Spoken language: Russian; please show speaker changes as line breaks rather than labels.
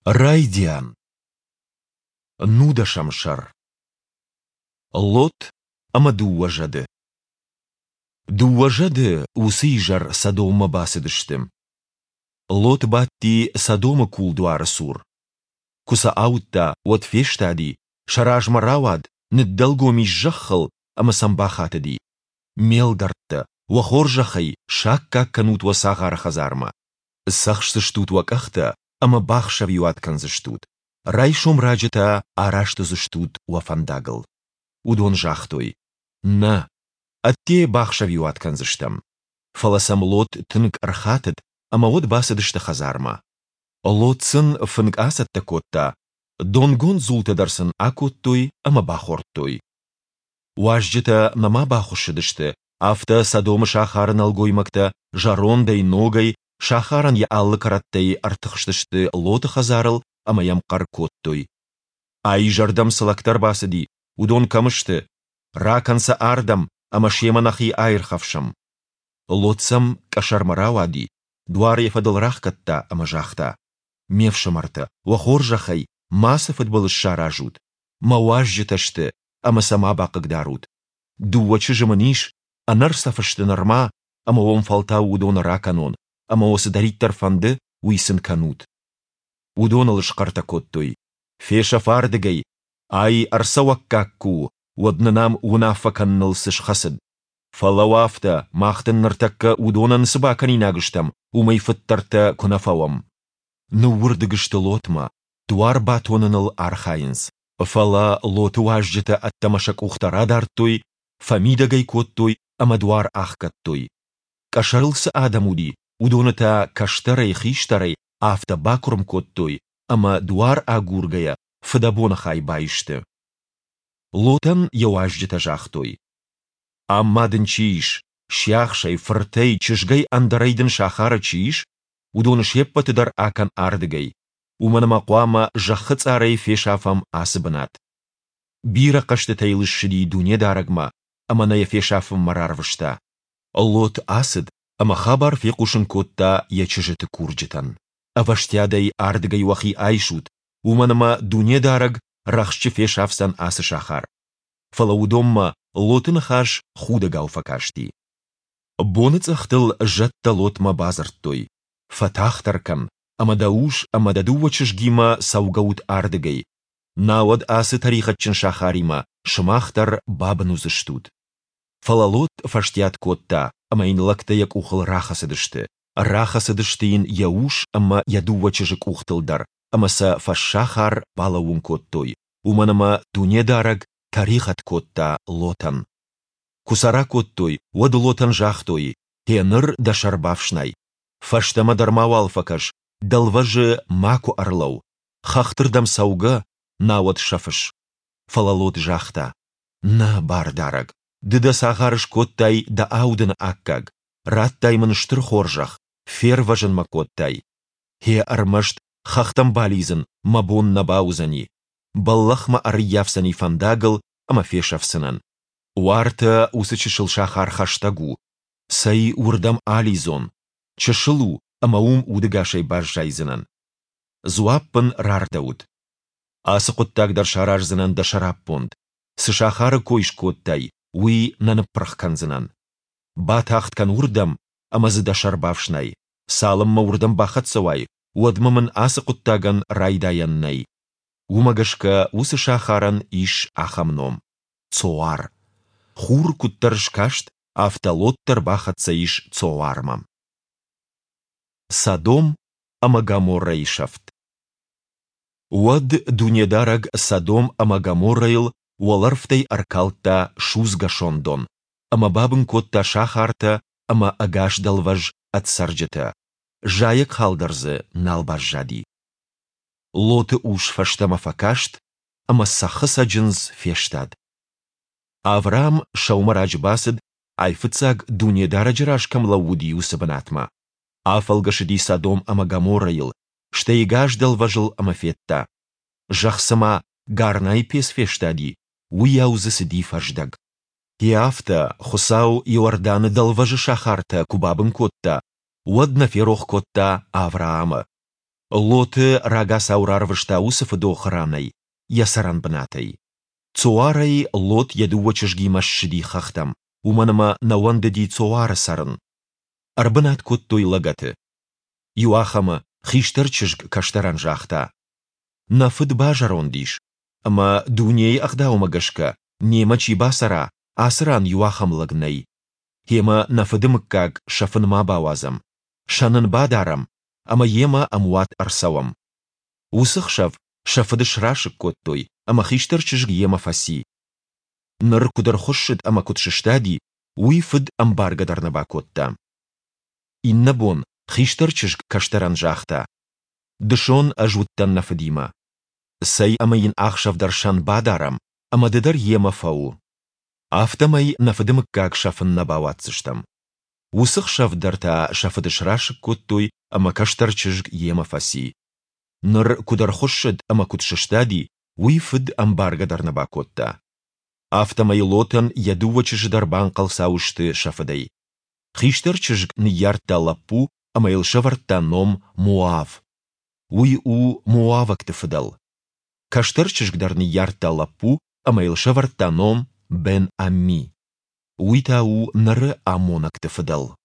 Райдиан. Нуда Шамшар. Лот Амадуажады. Дуажады усыйжар Содома басыдыштым. Лот батти Содома кулдуар сур. Куса аутта вот фештади, шараж маравад, неддалгоми жаххал, ама самбахатади. Мелдартта, вахоржахай, шакка канут васагар хазарма. Сахштыштут вакахта, ама бахшавюат канзыштут. Райшом раджата араштызыштут вафандагл. Удон жахтой. На, атте бахшавюат канзыштам. Фаласам лот тынк архатыд, ама вот басыдышта хазарма. Лотсын фынк асатта котта, донгон зултадарсын акоттой, ама бахорттой. Уажджата мама бахушыдышты, афта Содома шахарын алгоймакта, жарондай ногай, шахаран я аллы караттай артықштышты лоты хазарыл, ама ямкар коттой. Ай жардам сылактар басыди, удон камышты, раканса ардам, ама шеманахи айрхавшам. Лотсам кашармарауади, дуар ефадылрақ катта, ама жахта. Мевшамарта, вахоржахай, маса футболы шаражут. Мауажжеташты, ама сама бақыгдарут. Дуачы жымыниш, анар сафышты нарма, ама он фалта удон раканон, ама осы дариттар фанды уйсын канут. Удон алышқарта коттой. Феша фардыгай, ай арсаваккакку, уаднанам унафа каннылсыш хасыд. Фалауафта, махтын нартакка удонан сыбаканинагыштам, умай фыттарта кунафавам. Ну вырдыгышты лотма, туар батоныныл архайынс. Фала лоту ажжыта аттамашак ухтара дарттой, фамидагай коттой, амадуар ахкаттой. Кашарылсы адамуди, удоныта каштарай хиштарай, афта бакурм коттой, ама дуар агургая, фадабонахай байшты. Лотан яуажжыта жахтой. Аммадын чииш, шяхшай фыртей чыжгай андарайдын шахара чииш, удоны шеппатыдар акан ардыгай. Уманама қуама жаққыц арай фешафам асыбынат. Бира қашты тайлышшыди дуне дарагма, аманая фешафам марарвышта. Лот асыд, ама хабар фекушын котта ячыжыты курджитан. Аваштядай ардыгай вахи айшут, уманама дуне дараг рахшчы фешафсан асы шахар. Фалаудомма лотын хаш худа гауфакашти. Боныц ахтыл жатта лотма базарттой. Фатахтаркан, амадауш амададувачышгима саугаут ардыгай. Науад асы тарихатчын шахарима, шымахтар бабынузыштут. Фалалот фаштят котта, ама инлактаяк ухыл рахасыдышты. Рахасыдыштыйын яуш ама ядувачыжык ухтылдар, амаса фашшахар балауын коттой. Уманама туне дараг тарихат котта лотан. Кусара коттой, уад лотан жахтой, теныр дашарбавшнай. Фаштама дармавал факаш, далважы маку арлау. Хахтырдам сауга, науад шафыш. Фалалот жахта. На бардараг. Дыда сахарыш коттай да аудын аккаг. Раттаймын штыр хоржах, фер важын макоттай. Хе армашт хахтам бализын, мабон набаузани. Баллахма арьявсани фандагыл, ама фешавсынан. Уарта усычышыл шахар хаштагу. Саи урдам ализон. Чышылу, амаум удыгашай бажжайзынан. Зуаппын рардаут. Асы коттагдар шаражзынан да шараппонд. Сышахары койш коттай, уи нанып-прахканзынан. Батахткан урдам, амазы да шарбавшнай. Салымма урдам бахатсавай, уадмамын асы коттаган райдаяннай. Умагашка усы шахаран иш ахамном. Цоар. Хур куттаршкашт, автолоттар бахатса иш цоармам. Содом ама Гоморра ишафт. Уад дунедараг Содом ама Гоморрайл уаларфтай аркалта шузга шондон. Ама бабын котта шахарта ама агаш далваж атсарджета. Жайык халдарзы налбажжади. Лоты уш фаштама факашт, ама сахы саджынз фештад. Авраам шаумарач басыд, айфыцаг дунедараджырашкам лауди усыбанатма. Афалгашыди Содом ама Гоморрайл, штейгаш далважыл ама фетта. Жахсама гарнай пес фештади, уяузысыди фаждаг. Тиафта хусау Иорданы далважы шахарта кубабын котта, уадна ферох котта Авраама. Лоты рага саурар вштаусы фдо хранай, ясаран бнатay. Цуарай лот ядувачжги машшди хахтам, уманама навандди цуара сарын. Арбнат коттой лагаты. Юахама хиштарчжг каштаран жахта. Нафд бажарондиш, ама дуней ахдаумагашка, немачи басара, асран юахам лагнай. Хема нафдымккаг шафынма бавазам, шанын бадарам, ама ема амуат арсавам. Усыхшав шафыдышрашык коттой, ама хиштарчжг ема фаси. Ныр кудархошшыд ама кутшыштади, уйфыд амбаргадарнаба котта. Иннабон хиштарчжг каштаран жахта. Дышон ажуттан нафдима. Сай амаин ахшав даршан бадарам, ама дедар ема фау. Автомай нафдымккаг шафын набаватсыштам. Усыхшав дарта шафыдышрашык коттой, ама каштарчжг ема фаси. Ныр кудархошшыд ама кутшыштади, уйфыд амбаргадарнаба котта. Автомай лотан ядувачждар банқалсаушты шафыдай. Хиштарчжг ниярта лаппу, ама илшаварта ном Муав. Уй у Муавак тыфыдал. Каштарчжгдар ниярта лаппу, ама илшаварта ном Бен Амми. Уйта у ныры Амонак тыфыдал.